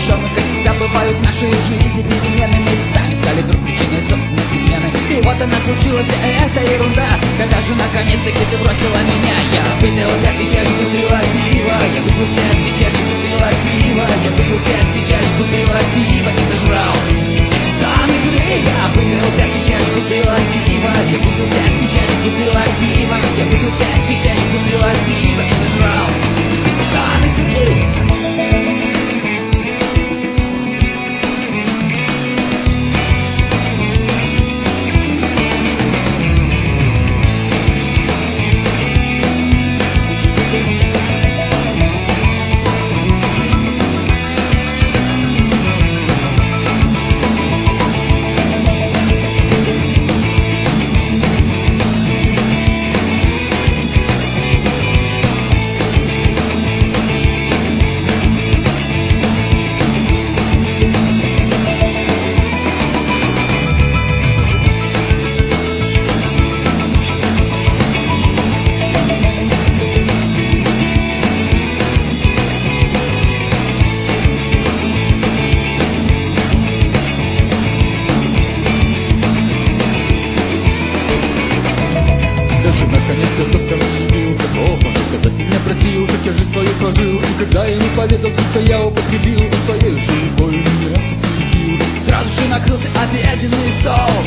решенных, как всегда бывают наши жизни перемены. Мы сами стали вдруг причиной собственной измены. И вот она случилась, это ерунда. Когда же наконец-таки ты бросила меня? Я выпил 5000 бутылок пива. Я выпил 5000 бутылок пива. Я выпил 5000 бутылок пива и сожрал 10 тонн игры. Я выпил 5000 бутылок пива. Я выпил 5000 бутылок пива. Я выпил 5000 бутылок пива и сожрал 10 тонн игры. Когда я не поведал, сколько я употребил, своей судьбой меня посвятил. Сразу же накрылся обеденный стол.